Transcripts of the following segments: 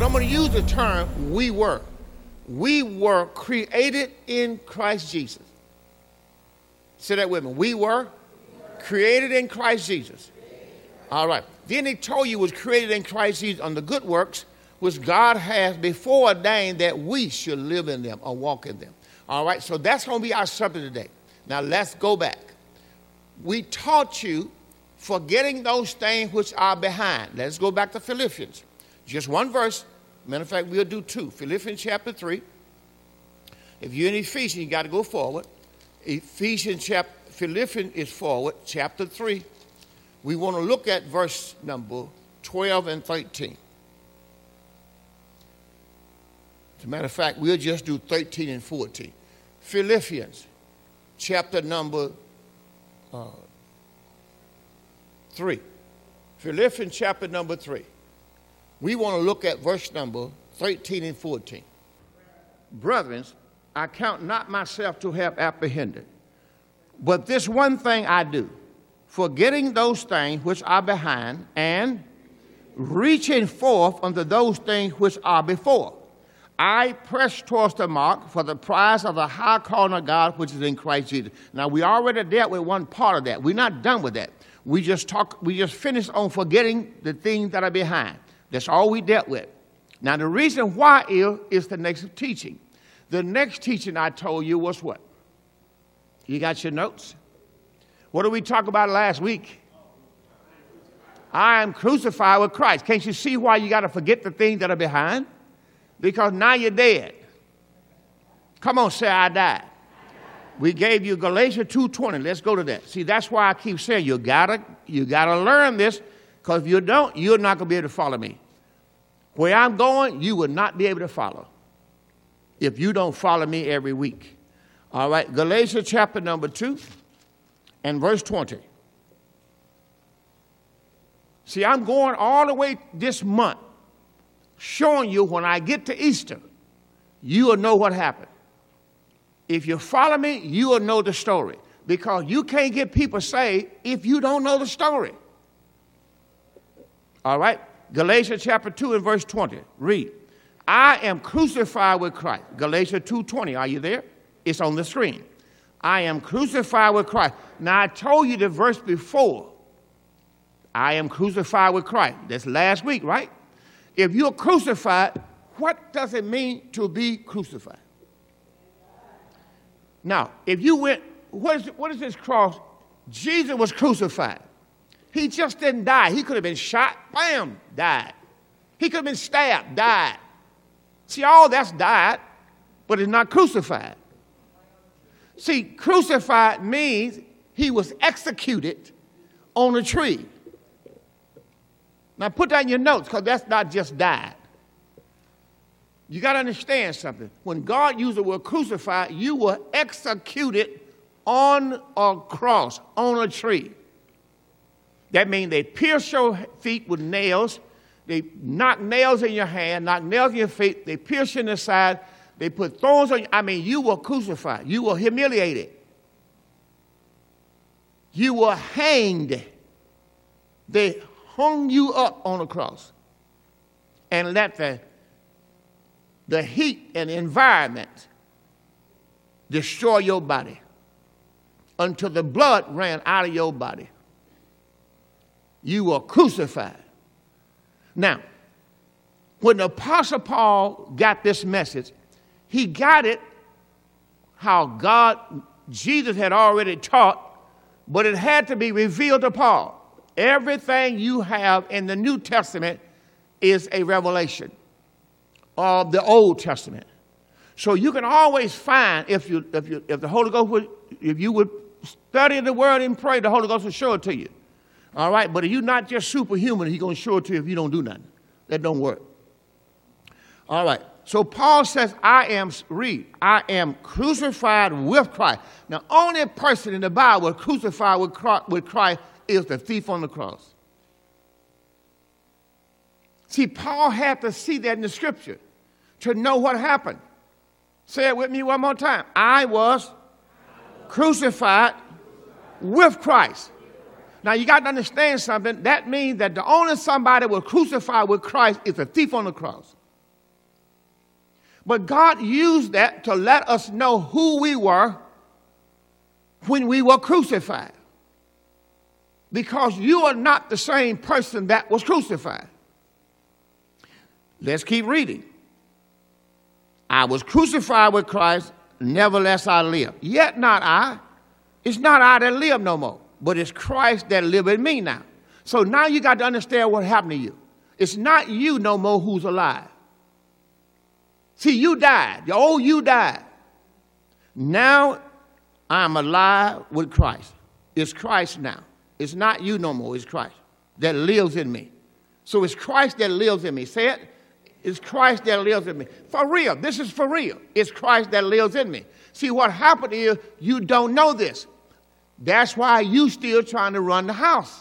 I'm going to use the term we were. We were created in Christ Jesus. Say that with me. We were created in Christ Jesus. All right. Then he told you was created in Christ Jesus on the good works, which God has before ordained that we should live in them or walk in them. All right. So that's going to be our subject today. Now let's go back. We taught you forgetting those things which are behind. Let's go back to Philippians. Just one verse. Matter of fact, we'll do two. Philippians chapter 3. If you're in Ephesians, you got to go forward. Philippians is forward, chapter 3. We want to look at verse number 12 and 13. As a matter of fact, we'll just do 13 and 14. Philippians chapter number 3. Philippians chapter number 3. We want to look at verse number 13 and 14. Brethren, I count not myself to have apprehended, but this one thing I do, forgetting those things which are behind and reaching forth unto those things which are before. I press towards the mark for the prize of the high calling of God which is in Christ Jesus. Now, we already dealt with one part of that. We're not done with that. We just finished on forgetting the things that are behind. That's all we dealt with. Now, the reason why is the next teaching. The next teaching I told you was what? You got your notes? What did we talk about last week? I am crucified with Christ. Can't you see why you got to forget the things that are behind? Because now you're dead. Come on, say I died. We gave you Galatians 2:20. Let's go to that. See, that's why I keep saying you gotta learn this. Because if you don't, you're not going to be able to follow me. Where I'm going, you will not be able to follow if you don't follow me every week. All right, Galatians chapter number 2 and verse 20. See, I'm going all the way this month showing you when I get to Easter, you will know what happened. If you follow me, you will know the story. Because you can't get people saved if you don't know the story. All right, Galatians chapter 2 and verse 20. Read. I am crucified with Christ. Galatians 2:20. Are you there? It's on the screen. I am crucified with Christ. Now, I told you the verse before. I am crucified with Christ. That's last week, right? If you're crucified, what does it mean to be crucified? Now, if you went, what is this cross? Jesus was crucified. He just didn't die. He could have been shot, bam, died. He could have been stabbed, died. See, all that's died, but it's not crucified. See, crucified means he was executed on a tree. Now, put that in your notes, because that's not just died. You got to understand something. When God used the word crucified, you were executed on a cross, on a tree. That means they pierced your feet with nails. They knocked nails in your hand, knocked nails in your feet. They pierced you in the side. They put thorns on you. I mean, you were crucified. You were humiliated. You were hanged. They hung you up on a cross and let the heat and environment destroy your body until the blood ran out of your body. You were crucified. Now, when the Apostle Paul got this message, he got it how Jesus had already taught, but it had to be revealed to Paul. Everything you have in the New Testament is a revelation of the Old Testament. So you can always find, if the Holy Ghost if you would study the Word and pray, the Holy Ghost will show it to you. All right, but if you're not just superhuman, he's going to show it to you if you don't do nothing. That don't work. All right, so Paul says, I am crucified with Christ. Now, only person in the Bible crucified with Christ is the thief on the cross. See, Paul had to see that in the scripture to know what happened. Say it with me one more time. I was crucified with Christ. Now, you got to understand something. That means that the only somebody was crucified with Christ is a thief on the cross. But God used that to let us know who we were when we were crucified. Because you are not the same person that was crucified. Let's keep reading. I was crucified with Christ, nevertheless I live. Yet not I. It's not I that live no more, but it's Christ that live in me now. So now you got to understand what happened to you. It's not you no more who's alive. See, you died. You died. Now I'm alive with Christ. It's Christ now. It's not you no more. It's Christ that lives in me. So it's Christ that lives in me. Say it. It's Christ that lives in me. For real. This is for real. It's Christ that lives in me. See, what happened is you don't know this. That's why you still trying to run the house.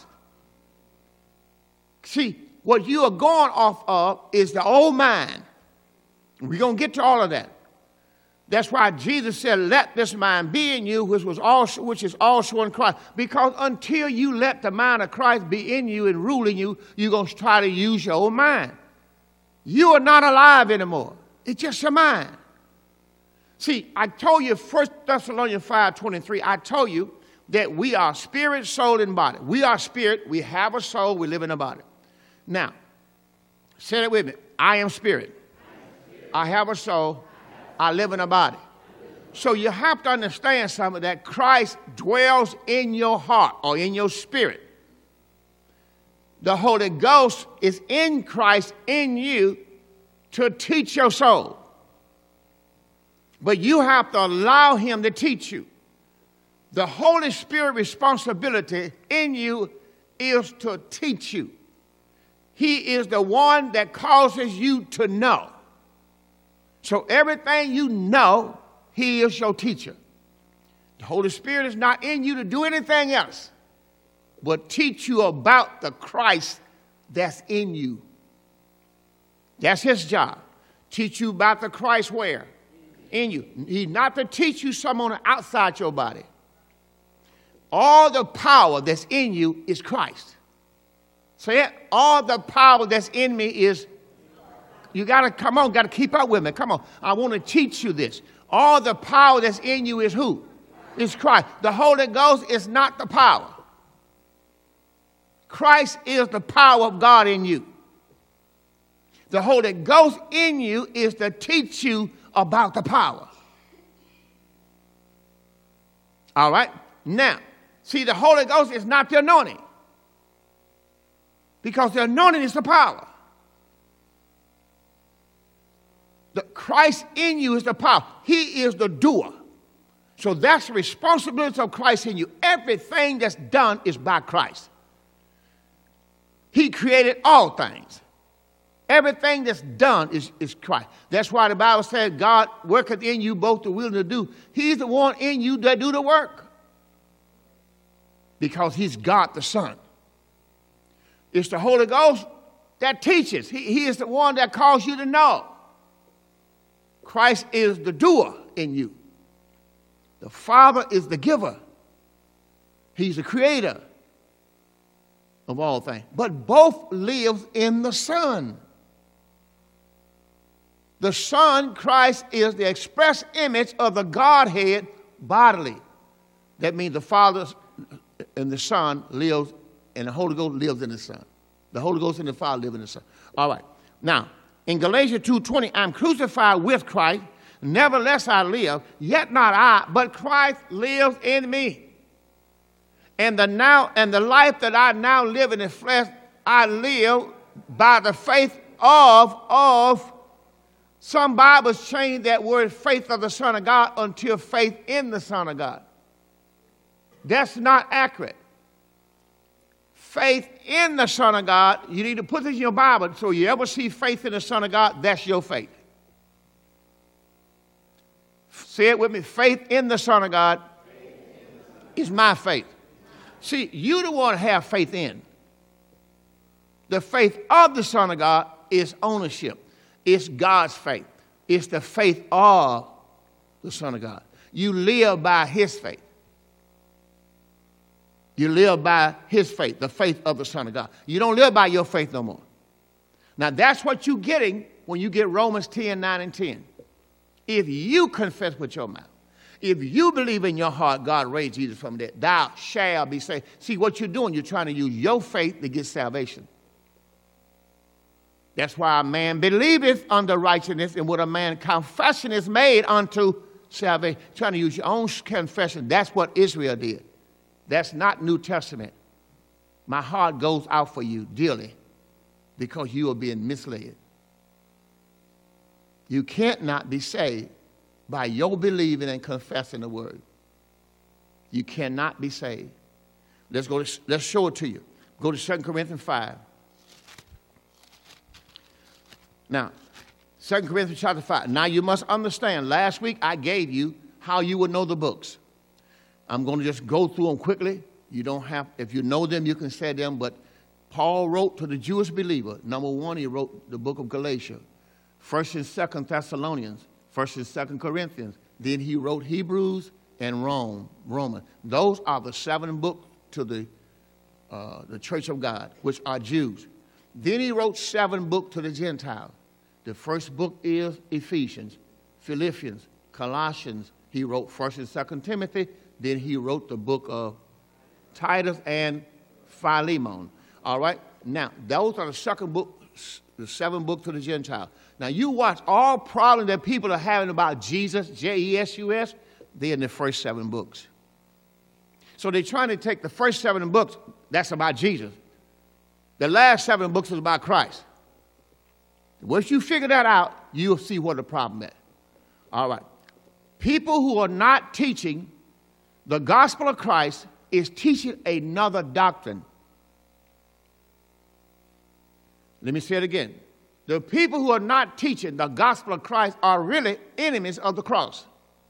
See, what you are going off of is the old mind. We're going to get to all of that. That's why Jesus said, let this mind be in you, which is also in Christ. Because until you let the mind of Christ be in you and ruling you, you're going to try to use your own mind. You are not alive anymore. It's just your mind. See, I told you, 1 Thessalonians 5:23, I told you that we are spirit, soul, and body. We are spirit. We have a soul. We live in a body. Now, say it with me. I am spirit. I have a soul. I live in a body. So you have to understand something, that Christ dwells in your heart or in your spirit. The Holy Ghost is in Christ in you to teach your soul. But you have to allow him to teach you. The Holy Spirit responsibility in you is to teach you. He is the one that causes you to know. So everything you know, he is your teacher. The Holy Spirit is not in you to do anything else but teach you about the Christ that's in you. That's his job. Teach you about the Christ where? In you. He's not to teach you someone outside your body. All the power that's in you is Christ. Say it. All the power that's in me is, you got to, come on, got to keep up with me. Come on. I want to teach you this. All the power that's in you is who? Is Christ. The Holy Ghost is not the power. Christ is the power of God in you. The Holy Ghost in you is to teach you about the power. All right? Now, see, the Holy Ghost is not the anointing. Because the anointing is the power. The Christ in you is the power. He is the doer. So that's the responsibility of Christ in you. Everything that's done is by Christ. He created all things. Everything that's done is Christ. That's why the Bible said God worketh in you both the will and to do. He's the one in you that do the work. Because he's God the Son. It's the Holy Ghost that teaches. He is the one that calls you to know. Christ is the doer in you. The Father is the giver. He's the creator of all things. But both live in the Son. The Son, Christ, is the express image of the Godhead bodily. That means the Father and the Son lives, and the Holy Ghost lives in the Son. The Holy Ghost and the Father live in the Son. All right. Now, in Galatians 2:20, I'm crucified with Christ. Nevertheless I live, yet not I, but Christ lives in me. And the life that I now live in the flesh, I live by the faith of some Bibles change that word faith of the Son of God until faith in the Son of God. That's not accurate. Faith in the Son of God, you need to put this in your Bible. So you ever see faith in the Son of God, that's your faith. Say it with me. Faith in the Son of God is my faith. See, you don't want to have faith in. The faith of the Son of God is ownership. It's God's faith. It's the faith of the Son of God. You live by his faith. You live by his faith, the faith of the Son of God. You don't live by your faith no more. Now, that's what you're getting when you get Romans 10:9 and 10. If you confess with your mouth, if you believe in your heart God raised Jesus from the dead, thou shalt be saved. See, what you're doing, you're trying to use your faith to get salvation. That's why a man believeth unto righteousness, and what a man confession is made unto salvation. Trying to use your own confession. That's what Israel did. That's not New Testament. My heart goes out for you dearly because you are being misled. You can't not be saved by your believing and confessing the word. You cannot be saved. Let's show it to you. Go to 2 Corinthians 5. Now, 2 Corinthians chapter 5. Now you must understand, last week I gave you how you would know the books. I'm going to just go through them quickly. You don't have, if you know them, you can say them, but Paul wrote to the Jewish believer. Number one, he wrote the book of Galatians, 1st and 2nd Thessalonians, 1st and 2nd Corinthians. Then he wrote Hebrews and Romans. Those are the 7 books to the church of God, which are Jews. Then he wrote 7 books to the Gentiles. The first book is Ephesians, Philippians, Colossians. He wrote 1st and 2nd Timothy. Then he wrote the book of Titus and Philemon. All right? Now, those are the 2nd book, the 7 books to the Gentiles. Now, you watch all problems that people are having about Jesus, J-E-S-U-S, they're in the first 7 books. So they're trying to take the first 7 books, that's about Jesus. The last 7 books is about Christ. Once you figure that out, you'll see what the problem is. All right. People who are not teaching the gospel of Christ is teaching another doctrine. Let me say it again. The people who are not teaching the gospel of Christ are really enemies of the cross.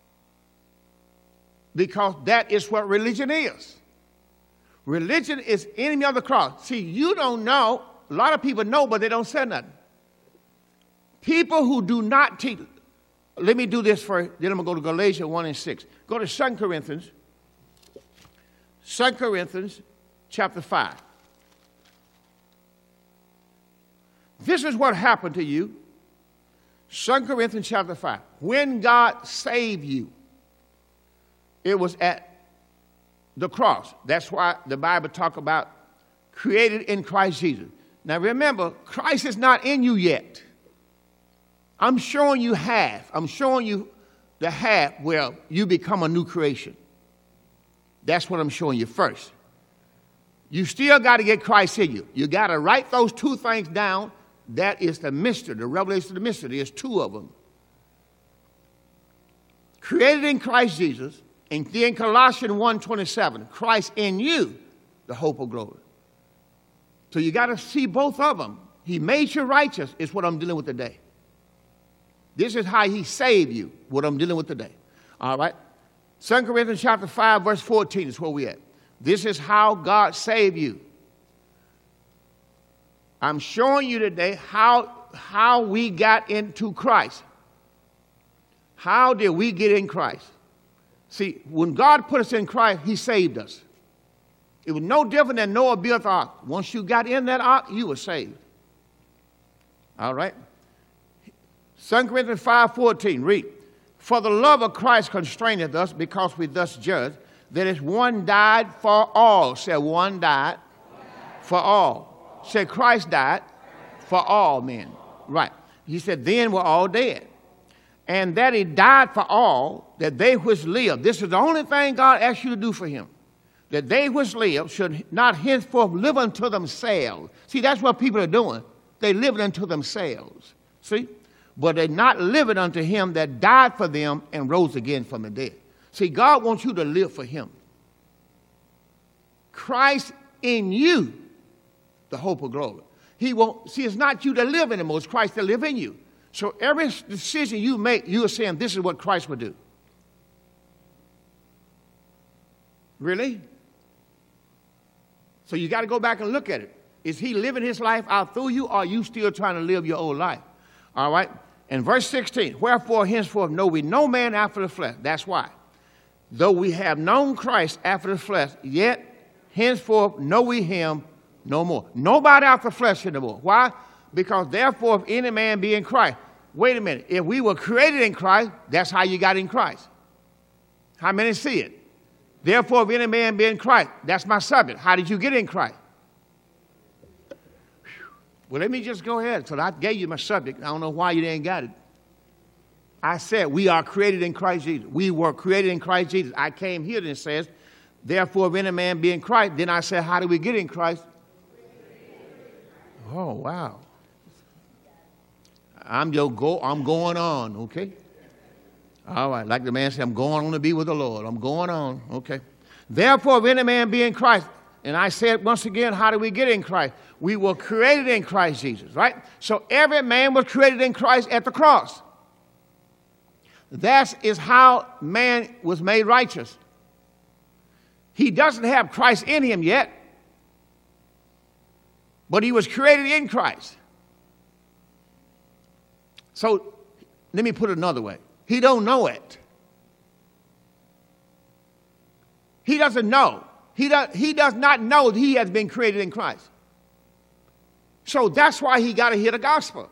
Because that is what religion is. Religion is enemy of the cross. See, you don't know. A lot of people know, but they don't say nothing. People who do not teach. Let me do this first. Then I'm going to go to Galatians 1 and 6. Go to 2 Corinthians. 2 Corinthians chapter 5. This is what happened to you. 2 Corinthians chapter 5. When God saved you, it was at the cross. That's why the Bible talks about created in Christ Jesus. Now remember, Christ is not in you yet. I'm showing you half. I'm showing you the half where you become a new creation. That's what I'm showing you first. You still got to get Christ in you. You got to write those 2 things down. That is the mystery, the revelation of the mystery. There's 2 of them. Created in Christ Jesus, and then Colossians 1:27, Christ in you, the hope of glory. So you got to see both of them. He made you righteous is what I'm dealing with today. This is how he saved you, what I'm dealing with today. All right? 2 Corinthians chapter 5, verse 14 is where we at. This is how God saved you. I'm showing you today how we got into Christ. How did we get in Christ? See, when God put us in Christ, he saved us. It was no different than Noah built the ark. Once you got in that ark, you were saved. All right? 2 Corinthians 5:14, read. For the love of Christ constraineth us, because we thus judge, that as one died for all. Say, one died for all. Say, Christ died for all men. Right. He said, then we're all dead. And that he died for all, that they which live. This is the only thing God asked you to do for him. That they which live should not henceforth live unto themselves. See, that's what people are doing. They live unto themselves. See? But they're not living unto him that died for them and rose again from the dead. See, God wants you to live for him. Christ in you, the hope of glory. He won't, see, it's not you that live anymore, it's Christ that live in you. So every decision you make, you are saying, this is what Christ would do. Really? So you got to go back and look at it. Is he living his life out through you, or are you still trying to live your old life? All right? And verse 16, wherefore henceforth know we no man after the flesh. That's why. Though we have known Christ after the flesh, yet henceforth know we him no more. Nobody after the flesh anymore. Why? Because therefore if any man be in Christ, Wait a minute. If we were created in Christ, that's how you got in Christ. How many see it? Therefore, if any man be in Christ, that's my subject. How did you get in Christ? Well, let me just go ahead. So I gave you my subject. I don't know why you didn't got it. I said we are created in Christ Jesus. We were created in Christ Jesus. I came here and it says, therefore, if any man be in Christ, then I said, how do we get in Christ? Oh, wow. I'm going on, okay? All right, like the man said, I'm going on to be with the Lord. I'm going on, okay? Therefore, if any man be in Christ, and I said once again, how do we get in Christ? We were created in Christ Jesus, right? So every man was created in Christ at the cross. That is how man was made righteous. He doesn't have Christ in him yet, but he was created in Christ. So let me put it another way. He don't know it. He doesn't know. He does not know that he has been created in Christ. So that's why he got to hear the gospel.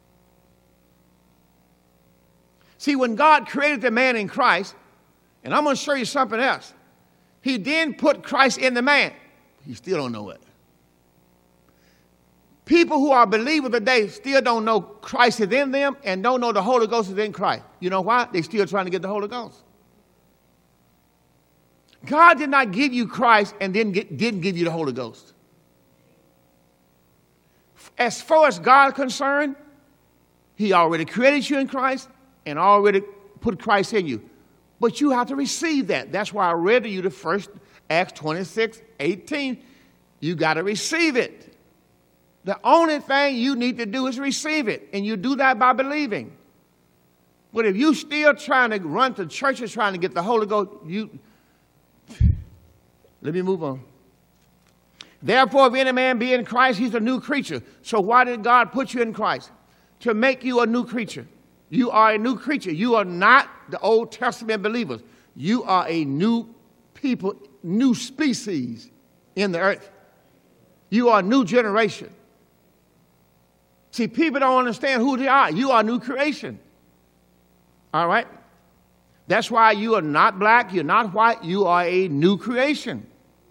See, when God created the man in Christ, and I'm going to show you something else, he then put Christ in the man. He still don't know it. People who are believers today still don't know Christ is in them and don't know the Holy Ghost is in Christ. You know why? They're still trying to get the Holy Ghost. God did not give you Christ and then didn't give you the Holy Ghost. As far as God is concerned, he already created you in Christ and already put Christ in you. But you have to receive that. That's why I read to you the first Acts 26:18. You got to receive it. The only thing you need to do is receive it, and you do that by believing. But if you still trying to run to churches trying to get the Holy Ghost, let me move on. Therefore, if any man be in Christ, he's a new creature. So why did God put you in Christ? To make you a new creature. You are a new creature. You are not the Old Testament believers. You are a new people, new species in the earth. You are a new generation. See, people don't understand who they are. You are a new creation. All right? That's why you are not black, you're not white, you are a new creation.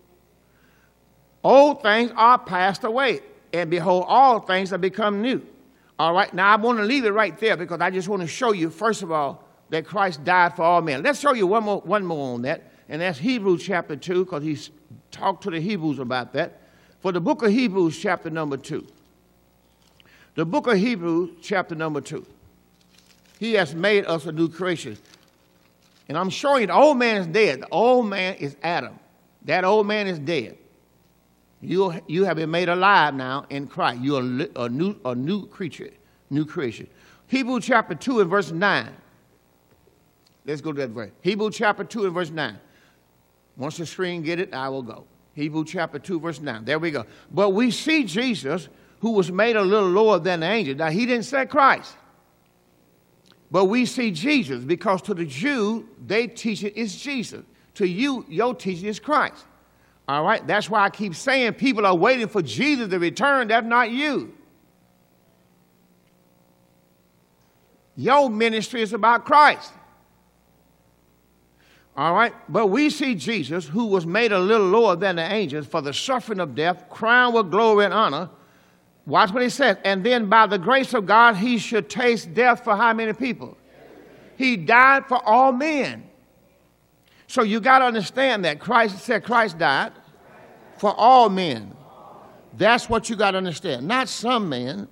Old things are passed away, and behold, all things have become new. All right, now I want to leave it right there because I just want to show you, first of all, that Christ died for all men. Let's show you one more on that, and that's Hebrews chapter 2, because he talked to the Hebrews about that. For the book of Hebrews chapter number 2. The book of Hebrews chapter number 2. He has made us a new creation. And I'm showing you the old man is dead. The old man is Adam. That old man is dead. You have been made alive now in Christ. You are a new creature, new creation. Hebrews chapter 2 and verse 9. Let's go to that verse. Hebrews chapter 2 and verse 9. Once the screen get it, I will go. Hebrews chapter 2 verse 9. There we go. But we see Jesus, who was made a little lower than the angels. Now, he didn't say Christ. But we see Jesus because to the Jew, they teach it is Jesus. To you, your teaching is Christ. All right? That's why I keep saying people are waiting for Jesus to return. That's not you. Your ministry is about Christ. All right? But we see Jesus, who was made a little lower than the angels for the suffering of death, crowned with glory and honor. Watch what he says. And then by the grace of God, he should taste death for how many people? He died for all men. So you got to understand that Christ said Christ died for all men. That's what you got to understand. Not some men.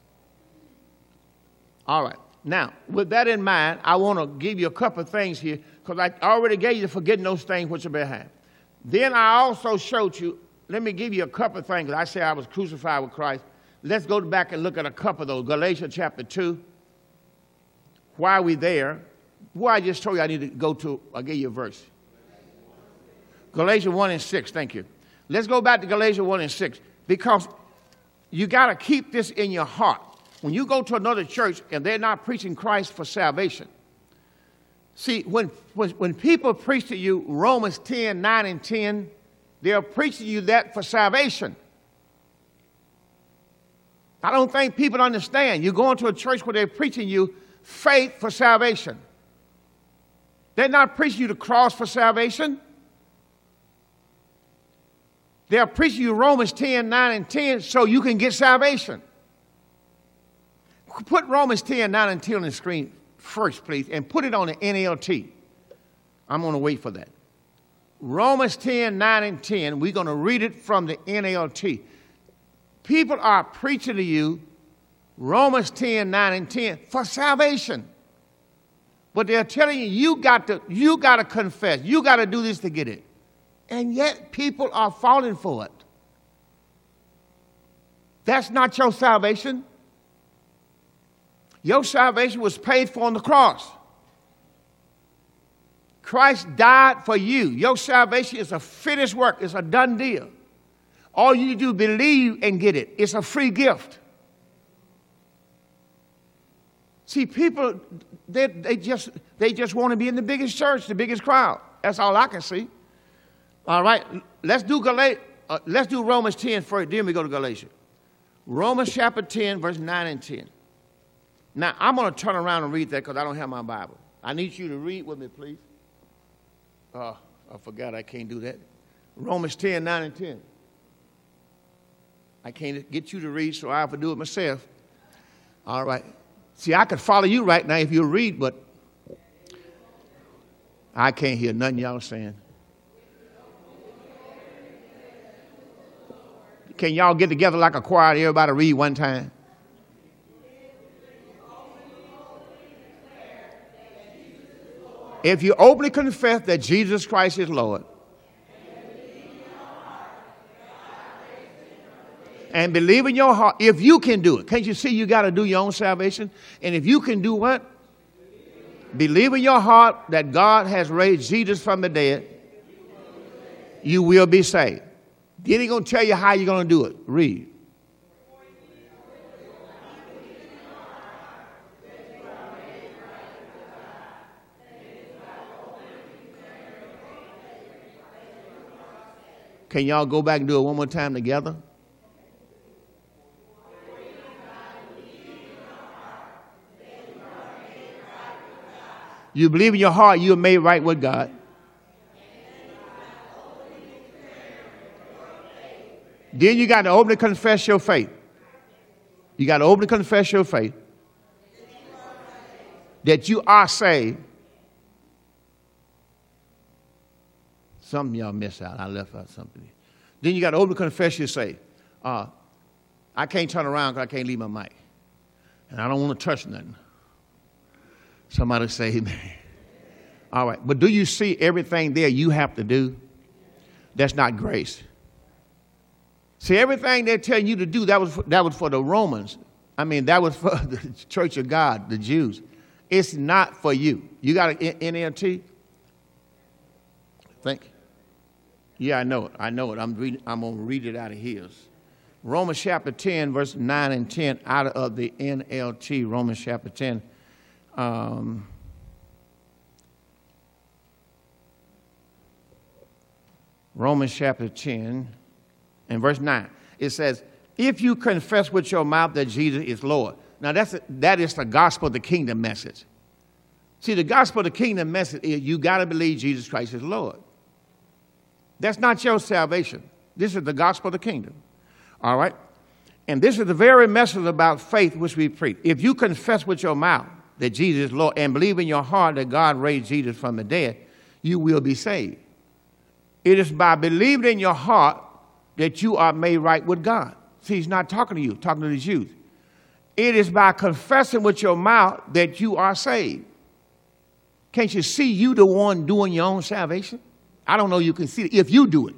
All right. Now, with that in mind, I want to give you a couple of things here because I already gave you forgetting those things which are behind. Then I also showed you, let me give you a couple of things. I say I was crucified with Christ. Let's go back and look at a couple of those. Galatians chapter 2. Why are we there? Why I just told you I need to go to, I'll give you a verse. Galatians 1 and 6, thank you. Let's go back to Galatians 1 and 6 because you got to keep this in your heart. When you go to another church and they're not preaching Christ for salvation. See, when people preach to you Romans 10, 9 and 10, they're preaching you that for salvation. I don't think people understand. You're going to a church where they're preaching you faith for salvation. They're not preaching you the cross for salvation. They're preaching you Romans 10, 9, and 10 so you can get salvation. Put Romans 10, 9, and 10 on the screen first, please, and put it on the NLT. I'm going to wait for that. Romans 10, 9, and 10, we're going to read it from the NLT. People are preaching to you Romans 10, 9, and 10 for salvation. But they're telling you, you got to confess. You got to do this to get it. And yet people are falling for it. That's not your salvation. Your salvation was paid for on the cross. Christ died for you. Your salvation is a finished work. It's a done deal. All you do is believe and get it. It's a free gift. See, people, they just want to be in the biggest church, the biggest crowd. That's all I can see. All right, let's do Romans 10 first, then we go to Galatians. Romans chapter 10, verse 9 and 10. Now, I'm going to turn around and read that because I don't have my Bible. I need you to read with me, please. I forgot I can't do that. Romans 10, 9 and 10. I can't get you to read, so I have to do it myself. All right. See, I could follow you right now if you read, but I can't hear nothing y'all saying. Can y'all get together like a choir and everybody read one time? If you openly confess that Jesus Christ is Lord and believe in your heart, if you can do it, can't you see you got to do your own salvation? And if you can do what? Believe in your heart that God has raised Jesus from the dead, you will be saved. Then he's going to tell you how you're going to do it. Read. Can y'all go back and do it one more time together? You believe in your heart you are made right with God. Then you got to openly confess your faith. You got to openly confess your faith. That you are saved. Some of y'all missed out. I left out something. Then you got to openly confess you're saved. I can't turn around because I can't leave my mic. And I don't want to touch nothing. Somebody say amen. All right. But do you see everything there you have to do? That's not grace. See, everything they're telling you to do, that was for the Romans. I mean, that was for the Church of God, the Jews. It's not for you. You got an NLT? Think. Yeah, I know it. I know it. I'm going to read it out of his. Romans chapter 10, verse 9 and 10 out of the NLT. Romans chapter 10. Romans chapter 10 and verse 9. It says, if you confess with your mouth that Jesus is Lord. Now, that is the gospel of the kingdom message. See, the gospel of the kingdom message is you got to believe Jesus Christ is Lord. That's not your salvation. This is the gospel of the kingdom. All right? And this is the very message about faith which we preach. If you confess with your mouth that Jesus is Lord and believe in your heart that God raised Jesus from the dead, you will be saved. It is by believing in your heart that you are made right with God. See, he's not talking to you, talking to the Jews. It is by confessing with your mouth that you are saved. Can't you see you the one doing your own salvation? I don't know you can see it. If you do it.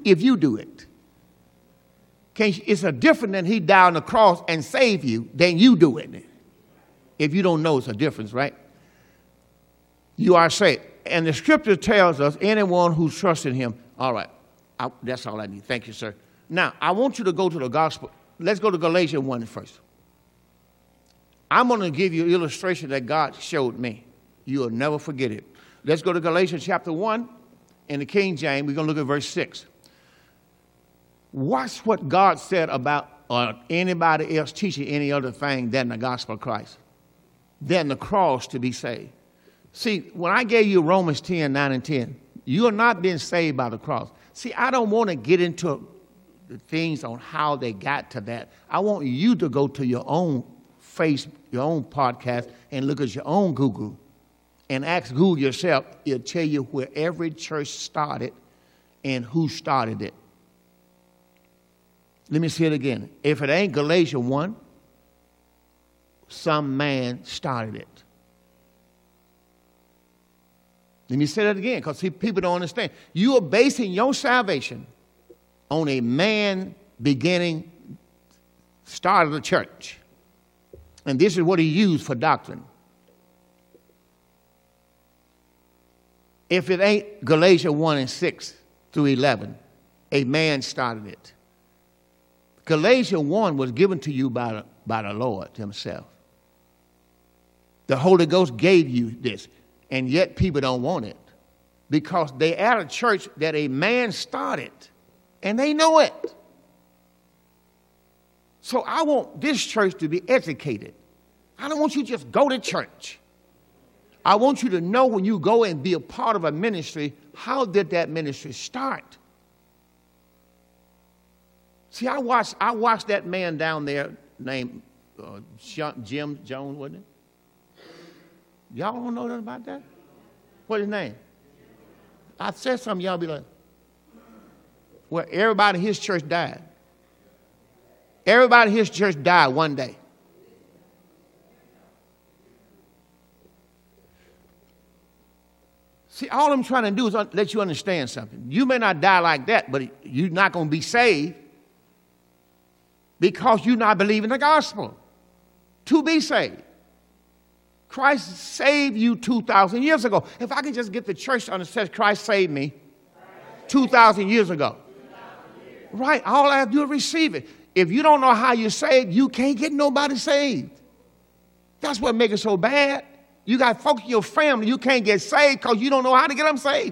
It's a different than he died on the cross and saved you than you doing it. If you don't know, it's a difference, right? You are saved. And the scripture tells us anyone who trusts in him. All right. That's all I need. Thank you, sir. Now, I want you to go to the gospel. Let's go to Galatians 1 first. I'm going to give you an illustration that God showed me. You'll never forget it. Let's go to Galatians chapter 1 in the King James. We're going to look at verse 6. Watch what God said about or anybody else teaching any other thing than the gospel of Christ, than the cross to be saved. See, when I gave you Romans 10, 9 and 10, you are not being saved by the cross. See, I don't want to get into the things on how they got to that. I want you to go to your own your own podcast, and look at your own Google and ask Google yourself. It'll tell you where every church started and who started it. Let me say it again. If it ain't Galatians 1, some man started it. Let me say that again, because people don't understand. You are basing your salvation on a man beginning start of the church. And this is what he used for doctrine. If it ain't Galatians 1 and 6 through 11, a man started it. Galatians 1 was given to you by the Lord himself. The Holy Ghost gave you this, and yet people don't want it because they at a church that a man started, and they know it. So I want this church to be educated. I don't want you to just go to church. I want you to know when you go and be a part of a ministry, how did that ministry start? See, I watched that man down there named Jim Jones, wasn't it? Y'all don't know nothing about that? What's his name? I said something, y'all be like, well, everybody in his church died. Everybody in his church died one day. See, all I'm trying to do is let you understand something. You may not die like that, but you're not going to be saved because you're not believing the gospel to be saved. Christ saved you 2,000 years ago. If I can just get the church to understand Christ saved me 2,000 years ago. Right, all I have to do is receive it. If you don't know how you're saved, you can't get nobody saved. That's what makes it so bad. You got folks in your family, you can't get saved because you don't know how to get them saved.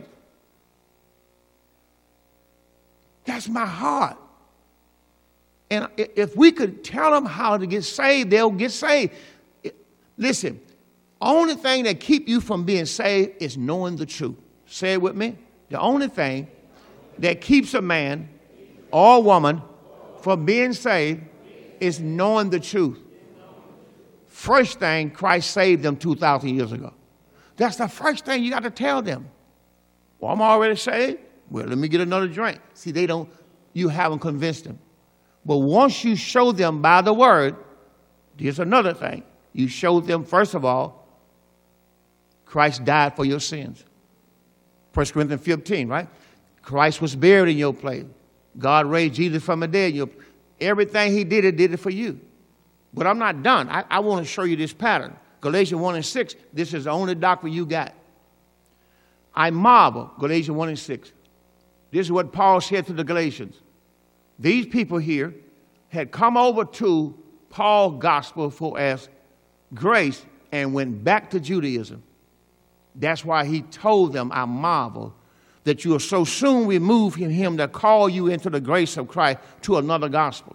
That's my heart. And if we could tell them how to get saved, they'll get saved. Listen, only thing that keep you from being saved is knowing the truth. Say it with me. The only thing that keeps a man or a woman from being saved is knowing the truth. First thing, Christ saved them 2,000 years ago. That's the first thing you got to tell them. Well, I'm already saved. Well, let me get another drink. See, you haven't convinced them. But once you show them by the word, here's another thing. You show them, first of all, Christ died for your sins. 1 Corinthians 15, right? Christ was buried in your place. God raised Jesus from the dead. Everything he did it for you. But I'm not done. I want to show you this pattern. Galatians 1 and 6, this is the only doctrine you got. I marvel, Galatians 1 and 6. This is what Paul said to the Galatians. These people here had come over to Paul's gospel for as grace and went back to Judaism. That's why he told them, I marvel that you are so soon removed from him that call you into the grace of Christ to another gospel.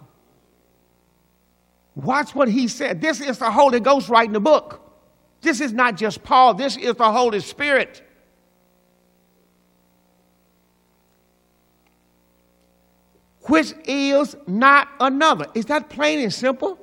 Watch what he said. This is the Holy Ghost writing the book. This is not just Paul. This is the Holy Spirit. Which is not another. Is that plain and simple?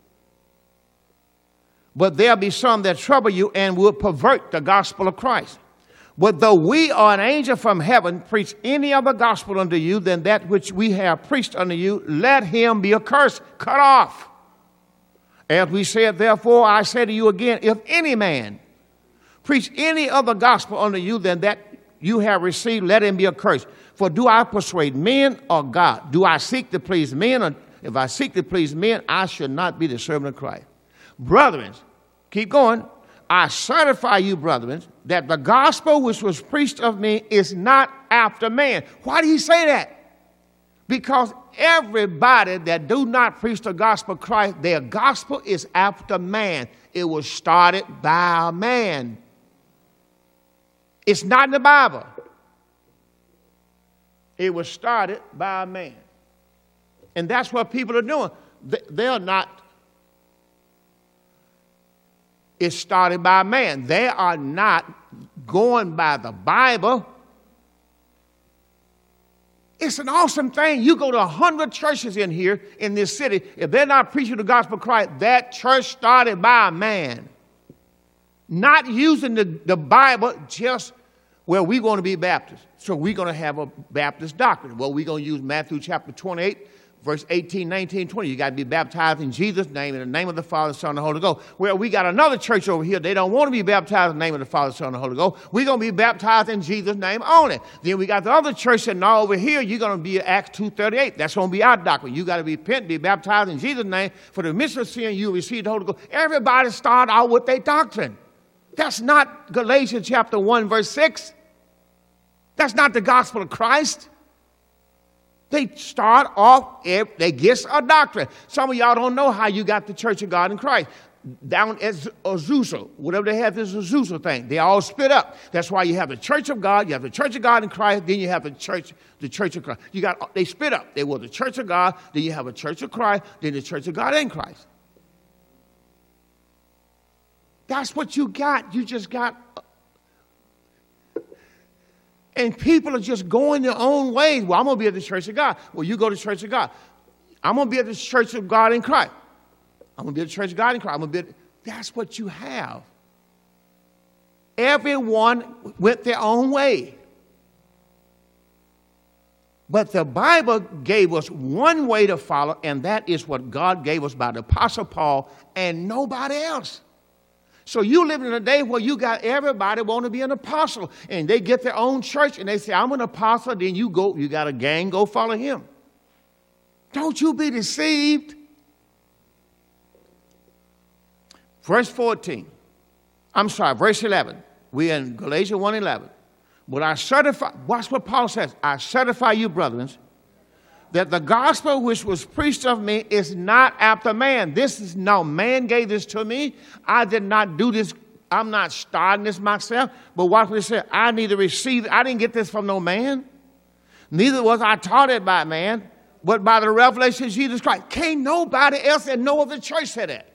But there'll be some that trouble you and will pervert the gospel of Christ. But though we or an angel from heaven preach any other gospel unto you than that which we have preached unto you, let him be accursed, cut off. As we said, therefore, I say to you again, if any man preach any other gospel unto you than that you have received, let him be accursed. For do I persuade men or God? Do I seek to please men? Or if I seek to please men, I should not be the servant of Christ. Brethren, keep going. I certify you, brethren, that the gospel which was preached of me is not after man. Why did he say that? Because everybody that do not preach the gospel of Christ, their gospel is after man. It was started by a man. It's not in the Bible. It was started by a man. And that's what people are doing. they're not, it's started by man. They are not going by the Bible. It's an awesome thing. You go to 100 churches in here in this city. If they're not preaching the gospel of Christ, that church started by a man. Not using the Bible just, well, we're going to be Baptists, so we're going to have a Baptist doctrine. Well, we're going to use Matthew chapter 28, verse 18, 19, 20. You got to be baptized in Jesus' name, in the name of the Father, Son, and the Holy Ghost. Well, we got another church over here. They don't want to be baptized in the name of the Father, Son, and the Holy Ghost. We're going to be baptized in Jesus' name only. Then we got the other church that now over here, you're going to be Acts 2:38. That's going to be our doctrine. You got to repent, be baptized in Jesus' name. For the remission of sin, you receive the Holy Ghost. Everybody start out with their doctrine. That's not Galatians chapter 1, verse 6. That's not the gospel of Christ. They start off, they get a doctrine. Some of y'all don't know how you got the Church of God in Christ. Down at Azusa, whatever they have, this Azusa thing. They all split up. That's why you have the Church of God, you have the Church of God in Christ, then you have the Church of Christ. They split up. They were the Church of God, then you have a Church of Christ, then the Church of God in Christ. That's what you got. You just got. And people are just going their own ways. Well, I'm going to be at the Church of God. Well, you go to the Church of God. I'm going to be at the Church of God in Christ. I'm going to be at the Church of God in Christ. That's what you have. Everyone went their own way. But the Bible gave us one way to follow, and that is what God gave us by the Apostle Paul and nobody else. So you live in a day where you got everybody want to be an apostle, and they get their own church, and they say, I'm an apostle, then you got a gang, go follow him. Don't you be deceived. Verse 11. We're in Galatians 1:11. But I certify, watch what Paul says, I certify you, brethren, that the gospel which was preached of me is not after man. Man gave this to me. I did not do this. I'm not starting this myself. But watch what he said. I need to receive it. I didn't get this from no man. Neither was I taught it by man, but by the revelation of Jesus Christ. Can't nobody else in no other church say that.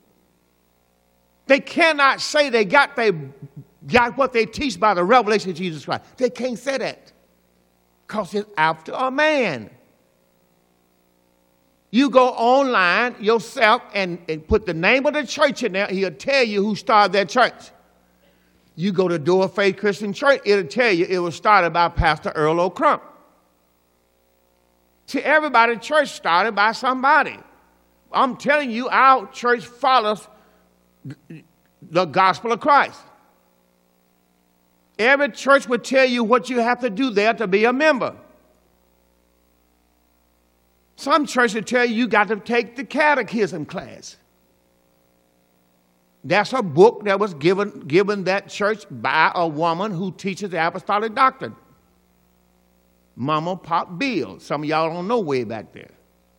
They cannot say they got what they teach by the revelation of Jesus Christ. They can't say that because it's after a man. You go online yourself and put the name of the church in there. He'll tell you who started that church. You go to Door of Faith Christian Church, it'll tell you it was started by Pastor Earl O'Crump. See, everybody's church started by somebody. I'm telling you, our church follows the gospel of Christ. Every church will tell you what you have to do there to be a member. Some churches tell you got to take the catechism class. That's a book that was given that church by a woman who teaches the apostolic doctrine. Mama Pop Bill. Some of y'all don't know way back there.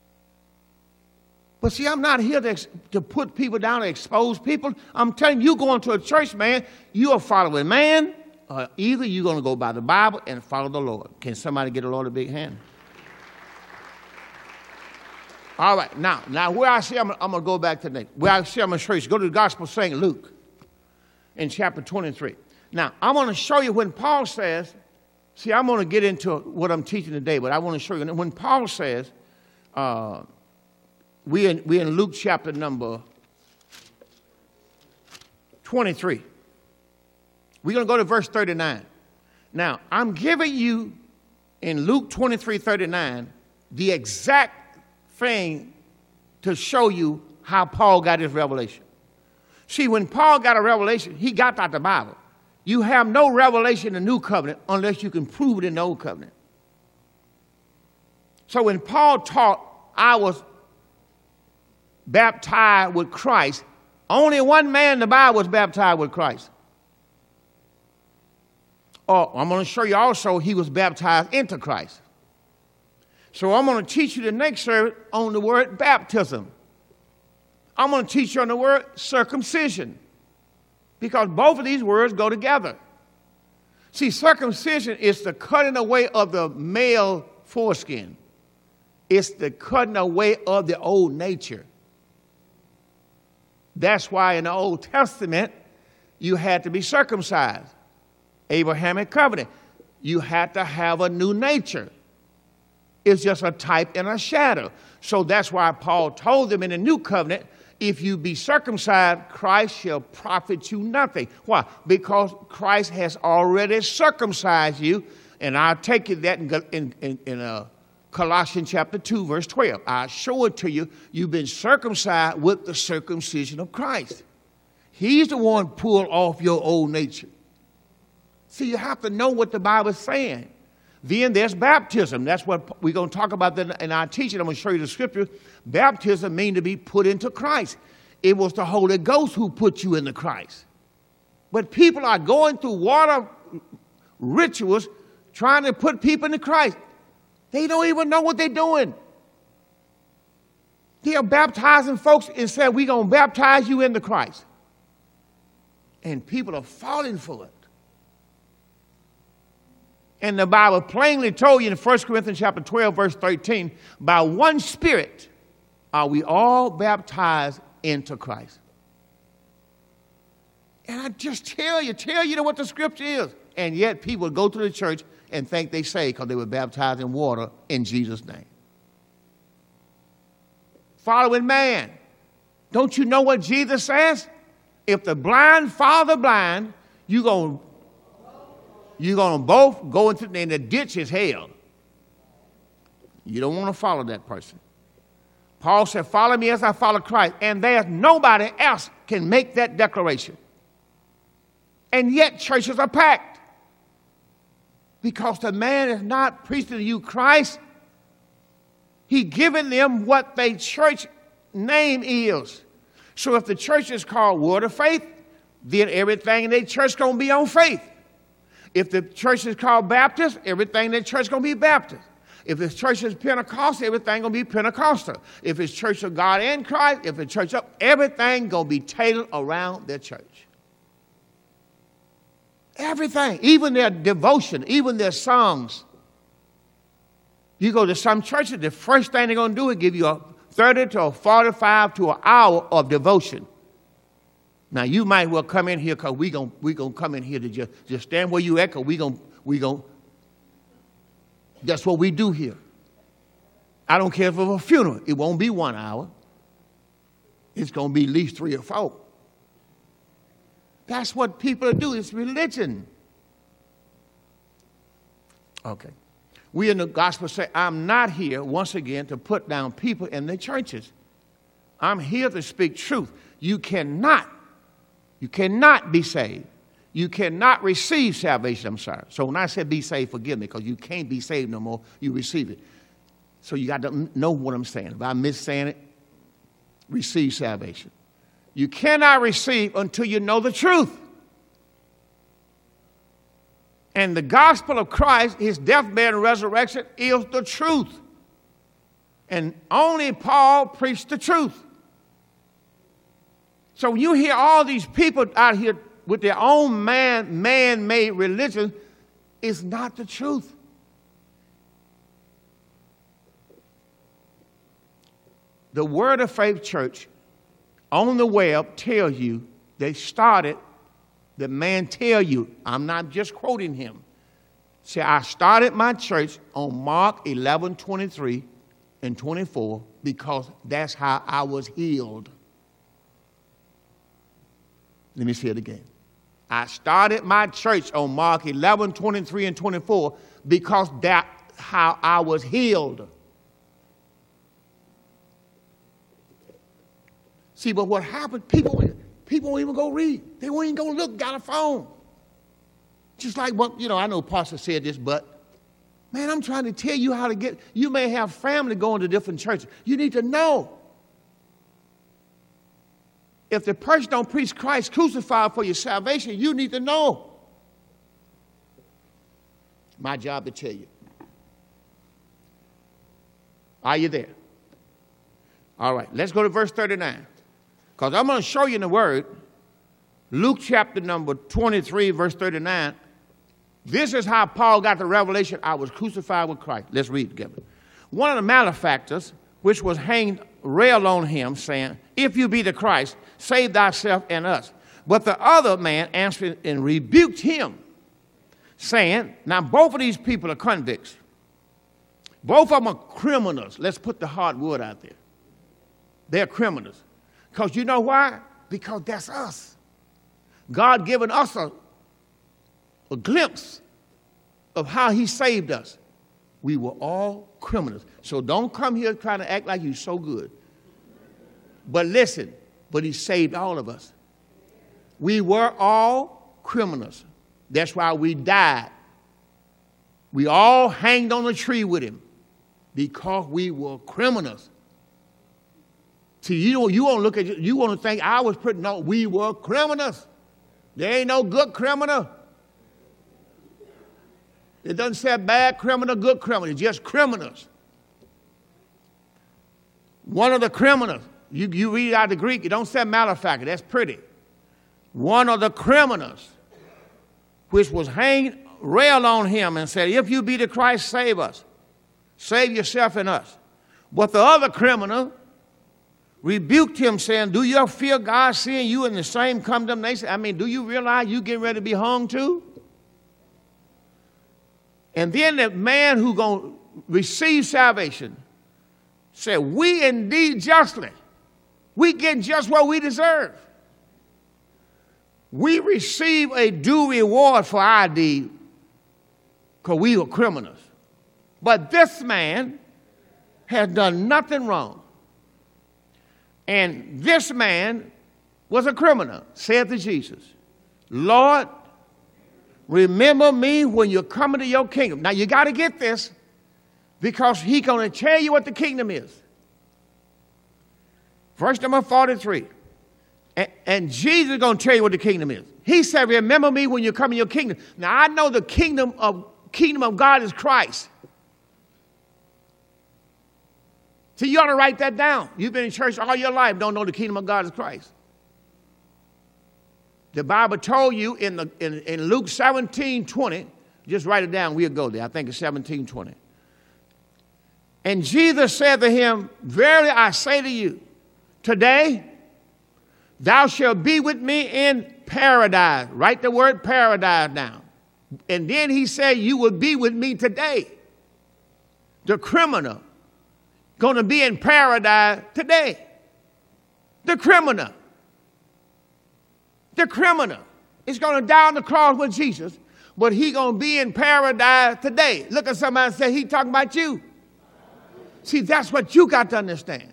But see, I'm not here to put people down and expose people. I'm telling you, going to a church, man, you are following man, or either you're going to go by the Bible and follow the Lord. Can somebody get the Lord a big hand? All right, now where I see, I'm going to go back to the next. Where I see, I'm going to show you. Go to the Gospel of St. Luke in chapter 23. Now, I want to show you when Paul says, see, I'm going to get into what I'm teaching today, but I want to show you. When Paul says, we're in Luke chapter number 23. We're going to go to verse 39. Now, I'm giving you in Luke 23:39 the exact thing to show you how Paul got his revelation. See, when Paul got a revelation, he got out the Bible. You have no revelation in the New Covenant unless you can prove it in the Old Covenant. So when Paul taught, I was baptized with Christ, only one man in the Bible was baptized with Christ. Oh, I'm going to show you also he was baptized into Christ. So I'm going to teach you the next service on the word baptism. I'm going to teach you on the word circumcision, because both of these words go together. See, circumcision is the cutting away of the male foreskin. It's the cutting away of the old nature. That's why in the Old Testament, you had to be circumcised. Abrahamic covenant. You had to have a new nature. It's just a type and a shadow. So that's why Paul told them in the new covenant, if you be circumcised, Christ shall profit you nothing. Why? Because Christ has already circumcised you. And I'll take you that in Colossians chapter 2, verse 12. I'll show it to you. You've been circumcised with the circumcision of Christ. He's the one who pulled off your old nature. See, you have to know what the Bible is saying. Then there's baptism. That's what we're going to talk about in our teaching. I'm going to show you the scripture. Baptism means to be put into Christ. It was the Holy Ghost who put you into Christ. But people are going through water rituals trying to put people into Christ. They don't even know what they're doing. They are baptizing folks and said, we're going to baptize you into Christ. And people are falling for it. And the Bible plainly told you in 1 Corinthians chapter 12, verse 13, by one Spirit are we all baptized into Christ. And I just tell you what the scripture is. And yet people go to the church and think they say because they were baptized in water in Jesus' name. Following man. Don't you know what Jesus says? If the blind follow the blind, you're going to both go into the ditch is hell. You don't want to follow that person. Paul said, follow me as I follow Christ. And there's nobody else can make that declaration. And yet churches are packed. Because the man is not preaching to you Christ. He giving them what their church name is. So if the church is called Word of Faith, then everything in their church is going to be on faith. If the church is called Baptist, everything in the church is going to be Baptist. If the church is Pentecostal, everything going to be Pentecostal. If it's Church of God in Christ, if it's church of everything going to be tailored around their church. Everything, even their devotion, even their songs. You go to some churches, the first thing they're going to do is give you a 30 to a 45 to an hour of devotion. Now, you might well come in here because we're gonna come in here to just stand where you at because we gonna, that's what we do here. I don't care if it's a funeral. It won't be 1 hour. It's going to be at least 3 or 4. That's what people do. It's religion. Okay. We in the gospel say, I'm not here, once again, to put down people in their churches. I'm here to speak truth. You cannot be saved. You cannot receive salvation, I'm sorry. So when I said be saved, forgive me, because you can't be saved no more. You receive it. So you got to know what I'm saying. If I'm missaying it, receive salvation. You cannot receive until you know the truth. And the gospel of Christ, his death, burial, and resurrection is the truth. And only Paul preached the truth. So you hear all these people out here with their own man-made religion, is not the truth. The Word of Faith Church on the web tells you they started, the man tell you, I'm not just quoting him. Say, I started my church on Mark 11:23 and 24 because that's how I was healed. Let me say it again. I started my church on Mark 11:23 and 24 because that's how I was healed. See, but what happened, people won't even go read. They won't even go look, got a phone. Just like, I know Pastor said this, but, man, I'm trying to tell you how to get, you may have family going to different churches. You need to know. If the person don't preach Christ crucified for your salvation, you need to know. My job to tell you. Are you there? All right, let's go to verse 39. Because I'm going to show you in the Word, Luke chapter number 23, verse 39. This is how Paul got the revelation, I was crucified with Christ. Let's read together. One of the malefactors, which was hanged, railed on him, saying, if you be the Christ, save thyself and us. But the other man answered and rebuked him, saying, now both of these people are convicts. Both of them are criminals. Let's put the hard word out there. They're criminals. Because you know why? Because that's us. God given us a glimpse of how he saved us. We were all criminals. So don't come here trying to act like you're so good. But listen, but he saved all of us. We were all criminals. That's why we died. We all hanged on a tree with him because we were criminals. See, you want to look at you want to think I was pretty. No, we were criminals. There ain't no good criminal. It doesn't say bad criminal, good criminal. It's just criminals. One of the criminals, you read out the Greek, it don't say malefactor. That's pretty. One of the criminals, which was hanged, railed on him and said, if you be the Christ, save us. Save yourself and us. But the other criminal rebuked him, saying, do you fear God, seeing you in the same condemnation? I mean, do you realize you getting ready to be hung too? And then the man who going to receive salvation said, we indeed justly, we get just what we deserve. We receive a due reward for our deed because we were criminals. But this man has done nothing wrong. And this man was a criminal, said to Jesus, Lord, remember me when you come into your kingdom. Now you got to get this because he's going to tell you what the kingdom is. Verse number 43. And Jesus is going to tell you what the kingdom is. He said, remember me when you come in your kingdom. Now I know the kingdom of God is Christ. So you ought to write that down. You've been in church all your life, don't know the kingdom of God is Christ. The Bible told you in Luke 17:20, just write it down, we'll go there. I think it's 17:20. And Jesus said to him, verily I say to you, today thou shalt be with me in paradise. Write the word paradise down. And then he said, you will be with me today. The criminal going to be in paradise today. The criminal is going to die on the cross with Jesus, but he going to be in paradise today. Look at somebody and say, he talking about you. See, that's what you got to understand.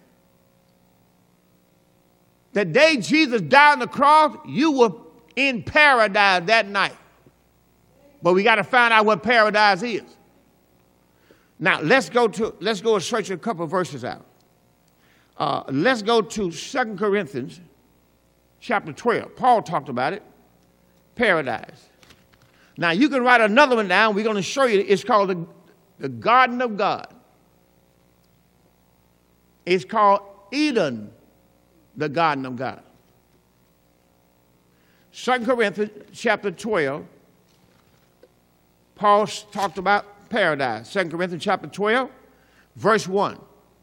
The day Jesus died on the cross, you were in paradise that night. But we got to find out what paradise is. Now, let's go and search a couple of verses out. Let's go to 2 Corinthians chapter 12. Paul talked about it. Paradise. Now, you can write another one down. We're going to show you. It's called the Garden of God. It's called Eden, the Garden of God. 2 Corinthians chapter 12. Paul talked about paradise. 2 Corinthians chapter 12, verse 1.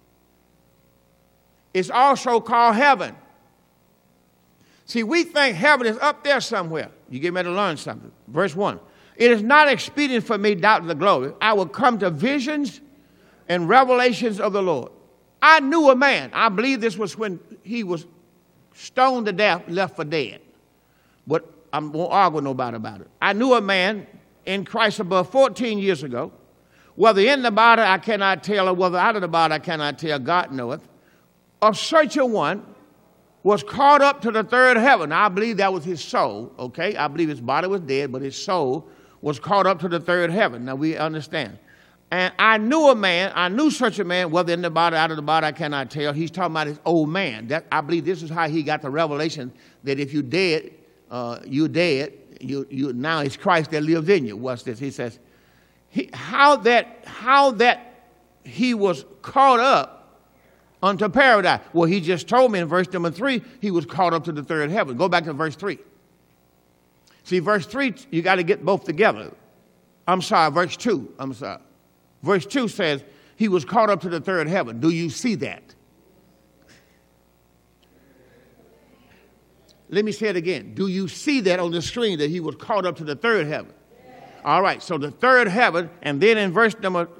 It's also called heaven. See, we think heaven is up there somewhere. You get ready to learn something. Verse 1. It is not expedient for me, doubt the glory. I will come to visions and revelations of the Lord. I knew a man. I believe this was when he was stoned to death, left for dead. But I won't argue with nobody about it. I knew a man in Christ above 14 years ago. Whether in the body I cannot tell, or whether out of the body I cannot tell, God knoweth. Of such a one was caught up to the third heaven. Now, I believe that was his soul, okay? I believe his body was dead, but his soul was caught up to the third heaven. Now, we understand. And I knew such a man, whether in the body, out of the body, I cannot tell. He's talking about his old man. I believe this is how he got the revelation that if you're dead, you're dead. Now it's Christ that lives in you. What's this? He says, how that he was caught up unto paradise. Well, he just told me in verse number 3, he was caught up to the third heaven. Go back to verse 3. See, verse 3, you got to get both together. Verse 2. Verse 2 says, he was caught up to the third heaven. Do you see that? Let me say it again. Do you see that on the screen, that he was caught up to the third heaven? All right, so the third heaven, and then in verse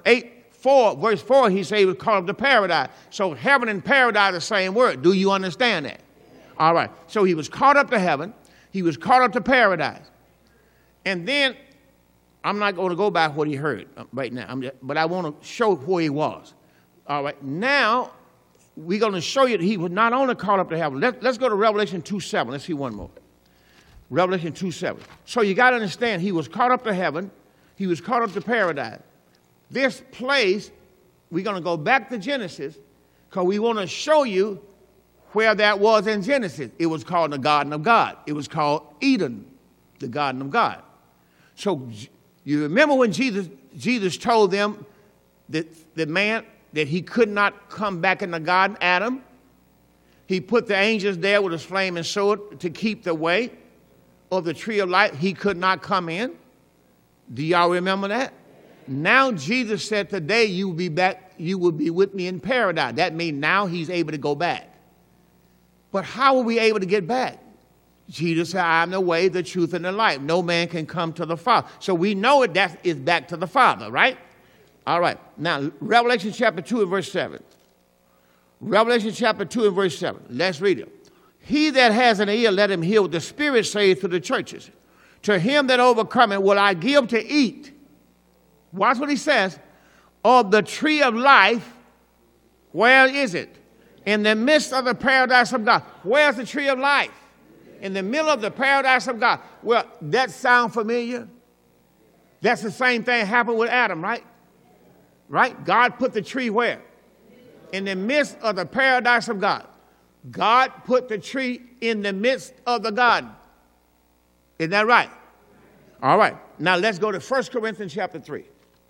4, he said he was caught up to paradise. So heaven and paradise are the same word. Do you understand that? All right, so he was caught up to heaven. He was caught up to paradise. And then, I'm not going to go by what he heard right now, but I want to show where he was. All right, now we're going to show you that he was not only caught up to heaven. Let's go to Revelation 2:7. Let's see one more. Revelation 2:7. So you got to understand, he was caught up to heaven. He was caught up to paradise. This place, we're going to go back to Genesis because we want to show you where that was in Genesis. It was called the Garden of God. It was called Eden, the Garden of God. So you remember when Jesus told them that the man, that he could not come back in the garden, Adam? He put the angels there with his flaming sword to keep the way of the tree of life. He could not come in. Do y'all remember that? Now Jesus said, today you will be back, you will be with me in paradise. That means now he's able to go back. But how are we able to get back? Jesus said, I am the way, the truth, and the life. No man can come to the Father. So we know it, that is back to the Father, right? All right. Now, Revelation chapter 2 and verse 7. Revelation chapter 2 and verse 7. Let's read it. He that has an ear, let him hear what the Spirit saith to the churches. To him that overcometh will I give to eat. Watch what he says. Of the tree of life, where is it? In the midst of the paradise of God. Where's the tree of life? In the middle of the paradise of God. Well, that sound familiar? That's the same thing happened with Adam, right? Right? God put the tree where? In the midst of the paradise of God. God put the tree in the midst of the garden. Isn't that right? All right. Now let's go to 1 Corinthians chapter 3.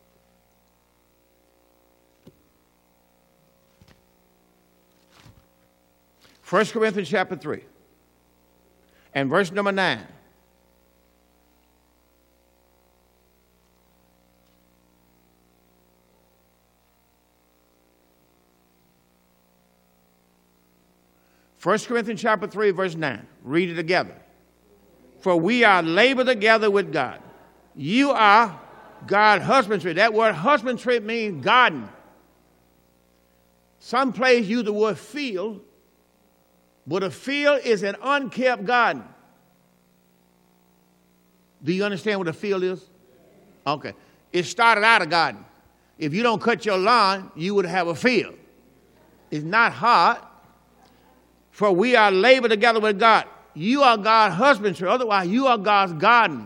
First Corinthians chapter 3 and verse number 9. First Corinthians chapter 3, verse 9. Read it together. For we are labor together with God. You are God's husbandry. That word husbandry means garden. Some places use the word field, but a field is an unkept garden. Do you understand what a field is? Okay. It started out a garden. If you don't cut your lawn, you would have a field. It's not hard. For we are labor together with God. You are God's husbandry. Otherwise, you are God's garden.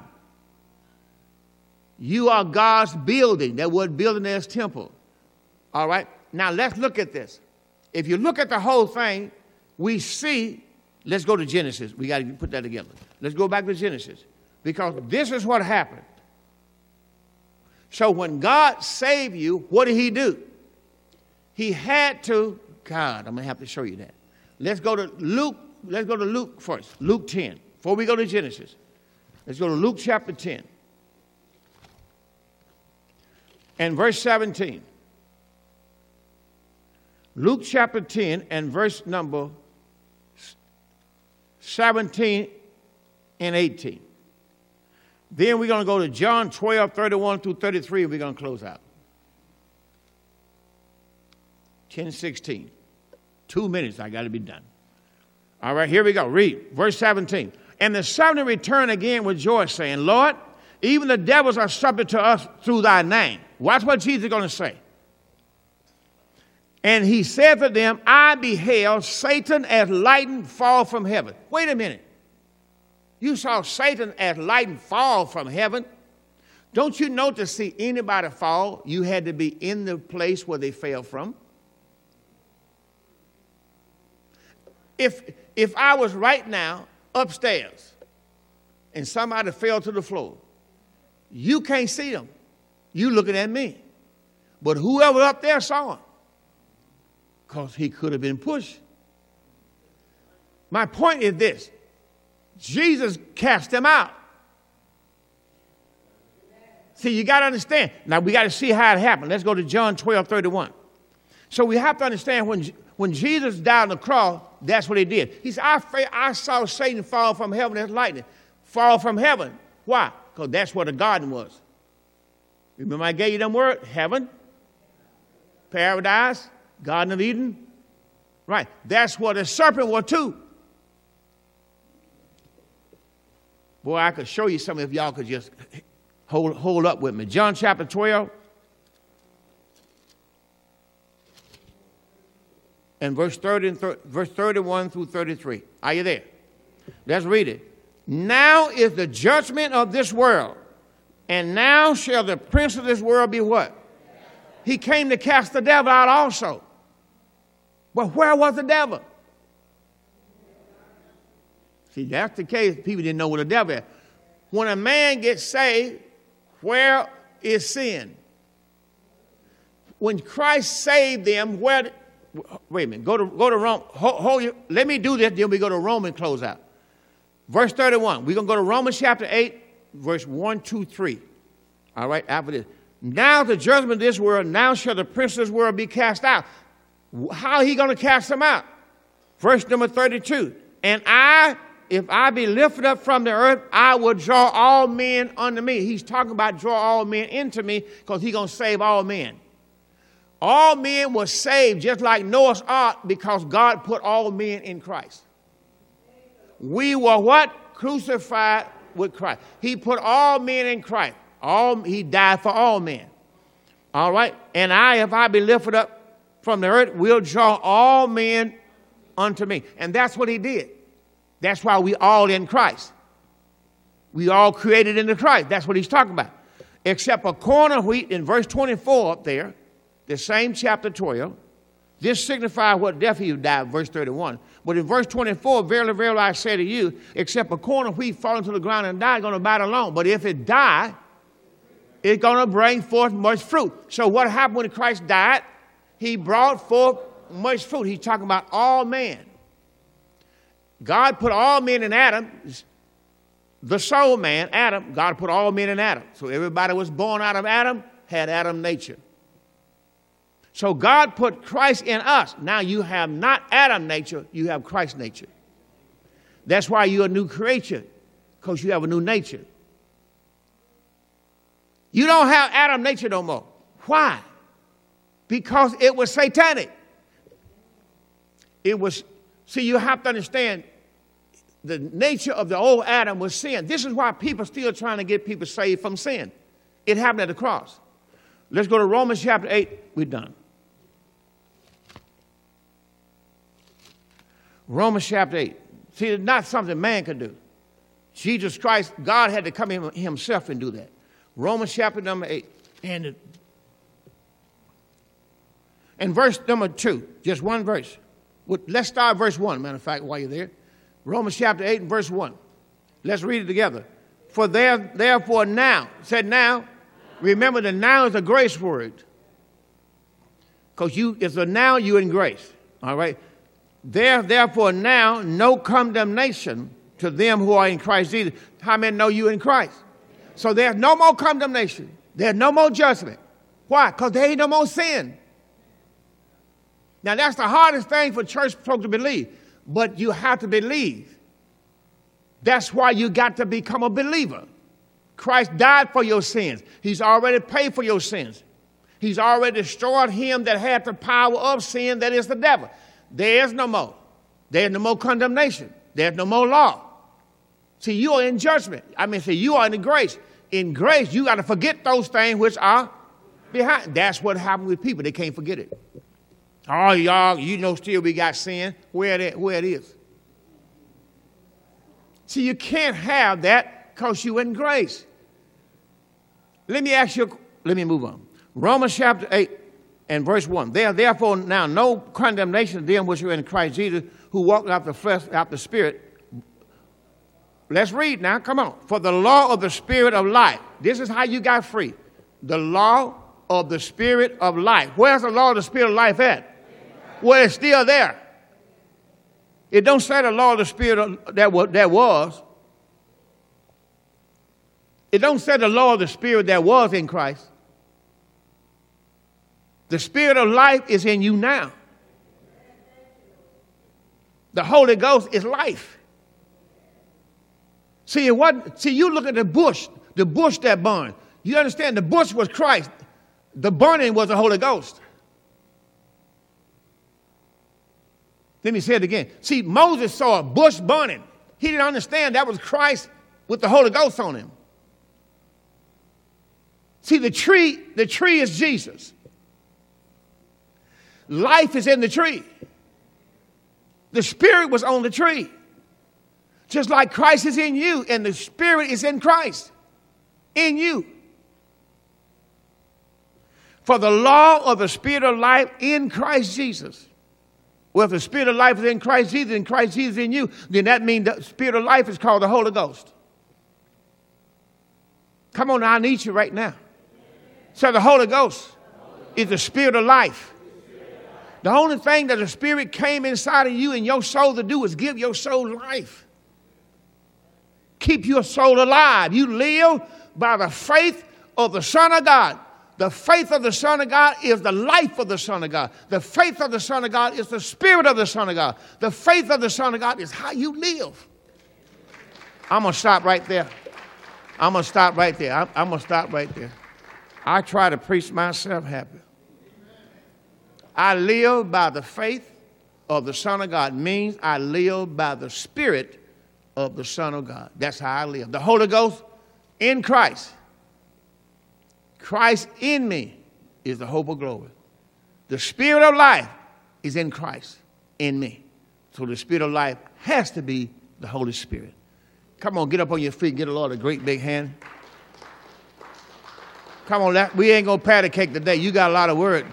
You are God's building. That word building there is temple. All right? Now, let's look at this. If you look at the whole thing, we see, let's go to Genesis. We got to put that together. Let's go back to Genesis. Because this is what happened. So when God saved you, what did he do? He had to, God, I'm going to have to show you that. Let's go to Luke. Let's go to Luke first. Luke 10. Before we go to Genesis, let's go to Luke chapter 10 and verse 17. Luke chapter 10 and verse number 17 and 18. Then we're going to go to John 12, 31 through 33, and we're going to close out. 10:16. 2 minutes, I got to be done. All right, here we go. Read verse 17. And the 70 returned again with joy, saying, Lord, even the devils are subject to us through thy name. Watch what Jesus is going to say. And he said to them, I beheld Satan as lightning fall from heaven. Wait a minute. You saw Satan as lightning fall from heaven? Don't you know to see anybody fall, you had to be in the place where they fell from? If I was right now upstairs and somebody fell to the floor, you can't see them. You looking at me. But whoever up there saw him, because he could have been pushed. My point is this. Jesus cast them out. See, you got to understand. Now, we got to see how it happened. Let's go to John 12:31. So we have to understand when Jesus died on the cross, that's what he did. He said, I saw Satan fall from heaven as lightning. Fall from heaven. Why? Because that's where the garden was. Remember I gave you them words? Heaven, paradise, Garden of Eden. Right. That's where the serpent was too. Boy, I could show you something if y'all could just hold up with me. John chapter 12 and verse 31 through 33. Are you there? Let's read it. Now is the judgment of this world, and now shall the prince of this world be what? He came to cast the devil out also. But where was the devil? See, that's the case. People didn't know what the devil is. When a man gets saved, where is sin? When Christ saved them, wait a minute, go to Rome. Let me do this, then we go to Romans close out. Verse 31. We're going to go to Romans chapter 8, verse 1, 2, 3. All right, after this. Now the judgment of this world, now shall the prince of this world be cast out. How are he going to cast them out? Verse number 32. And if I be lifted up from the earth, I will draw all men unto me. He's talking about draw all men into me because he's going to save all men. All men were saved just like Noah's ark because God put all men in Christ. We were what? Crucified with Christ. He put all men in Christ. He died for all men. All right? And if I be lifted up from the earth, will draw all men unto me. And that's what he did. That's why we all in Christ. We all created into Christ. That's what he's talking about. Except a corn of wheat in verse 24 up there, the same chapter 12. This signifies what death he died, verse 31. But in verse 24, verily, verily, I say to you, except a corn of wheat fall into the ground and die, it's going to abide alone. But if it die, it's going to bring forth much fruit. So what happened when Christ died? He brought forth much fruit. He's talking about all men. God put all men in Adam, the soul man, Adam. God put all men in Adam. So everybody was born out of Adam, had Adam nature. So God put Christ in us. Now you have not Adam nature, you have Christ nature. That's why you're a new creature, because you have a new nature. You don't have Adam nature no more. Why? Because it was satanic. See, you have to understand the nature of the old Adam was sin. This is why people are still trying to get people saved from sin. It happened at the cross. Let's go to Romans chapter 8. We're done. Romans chapter 8. See, it's not something man could do. Jesus Christ, God had to come himself and do that. Romans chapter number 8. And verse number 2, just one verse. Let's start verse 1, matter of fact, while you're there. Romans chapter 8 and verse 1. Let's read it together. For therefore now, said now, remember the now is a grace word. Because it's a now you in grace. All right. Therefore now, no condemnation to them who are in Christ Jesus. How many know you in Christ? So there's no more condemnation. There's no more judgment. Why? Because there ain't no more sin. Now, that's the hardest thing for church folks to believe. But you have to believe. That's why you got to become a believer. Christ died for your sins. He's already paid for your sins. He's already destroyed him that had the power of sin, that is the devil. There's no more. There's no more condemnation. There's no more law. See, you are in judgment. You are in the grace. In grace, you got to forget those things which are behind. That's what happened with people. They can't forget it. Oh, y'all, still we got sin. Where it is. See, you can't have that because you're in grace. Let me move on. Romans chapter 8 and verse 1. There therefore now no condemnation to them which are in Christ Jesus, who walk after the flesh, after the spirit. Let's read now. Come on. For the law of the spirit of life. This is how you got free. The law of the spirit of life. Where's the law of the spirit of life at? Well, it's still there. It don't say the law of the spirit that was. It don't say the law of the Spirit that was in Christ. The Spirit of life is in you now. The Holy Ghost is life. See, you look at the bush that burned. You understand the bush was Christ. The burning was the Holy Ghost. Let me say it again. See, Moses saw a bush burning. He didn't understand that was Christ with the Holy Ghost on him. See, the tree is Jesus. Life is in the tree. The Spirit was on the tree. Just like Christ is in you and the Spirit is in Christ. In you. For the law of the Spirit of life in Christ Jesus. Well, if the Spirit of life is in Christ Jesus and Christ Jesus in you, then that means the Spirit of life is called the Holy Ghost. Come on, I need you right now. So the Holy Ghost is the Spirit of life. The only thing that the Spirit came inside of you and your soul to do is give your soul life. Keep your soul alive. You live by the faith of the Son of God. The faith of the Son of God is the life of the Son of God. The faith of the Son of God is the Spirit of the Son of God. The faith of the Son of God is how you live. I'm going to stop right there. I'm going to stop right there. I try to preach myself happy. I live by the faith of the Son of God. Means I live by the Spirit of the Son of God. That's how I live. The Holy Ghost in Christ. Christ in me is the hope of glory. The Spirit of life is in Christ, in me. So the Spirit of life has to be the Holy Spirit. Come on, get up on your feet. Get the Lord a great big hand. Come on, we ain't going to patty cake today. You got a lot of word.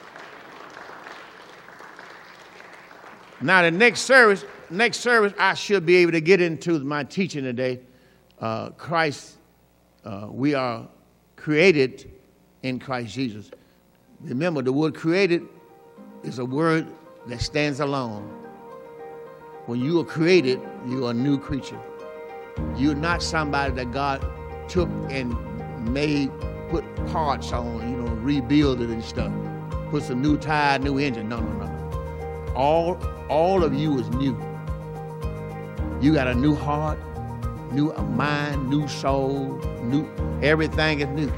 Now, the next service, I should be able to get into my teaching today. Christ, we are created in Christ Jesus. Remember, the word created is a word that stands alone. When you are created, you are a new creature. You're not somebody that God took and put parts on, rebuild it and stuff. Put some new tire, new engine. No. All of you is new. You got a new heart, new mind, new soul, everything is new.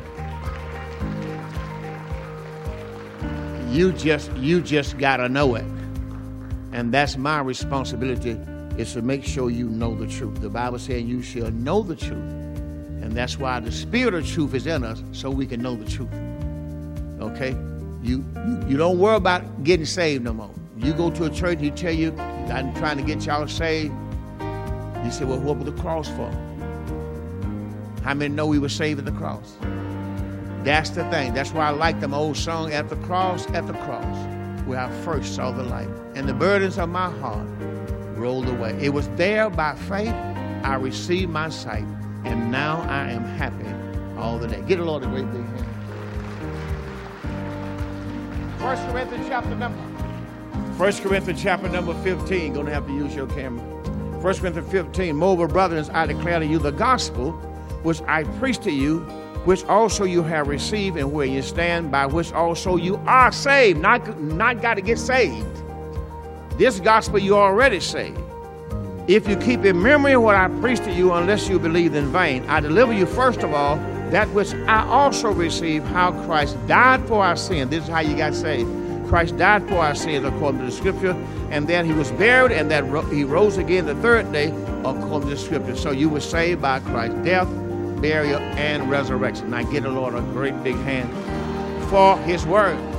You just gotta know it. And that's my responsibility, is to make sure you know the truth. The Bible says you shall know the truth. And that's why the Spirit of truth is in us, so we can know the truth. Okay? You don't worry about getting saved no more. You go to a church, he tell you, I'm trying to get y'all saved. You say, well, what was the cross for? How many know we were saved at the cross? That's the thing. That's why I like them old song, at the cross, where I first saw the light. And the burdens of my heart rolled away. It was there by faith I received my sight. And now I am happy all the day. Get the Lord a great big hand. 1 Corinthians chapter number 15. Going to have to use your camera. 1 Corinthians 15. Moreover, brothers, I declare to you the gospel which I preach to you, which also you have received and where you stand, by which also you are saved. Not got to get saved. This gospel you already saved. If you keep in memory what I preached to you, unless you believed in vain. I deliver you first of all that which I also received, how Christ died for our sins. This is how you got saved. Christ died for our sins according to the Scripture, and then he was buried, and that he rose again the third day according to the Scripture. So you were saved by Christ's death, burial, and resurrection. Now give the Lord a great big hand for his word.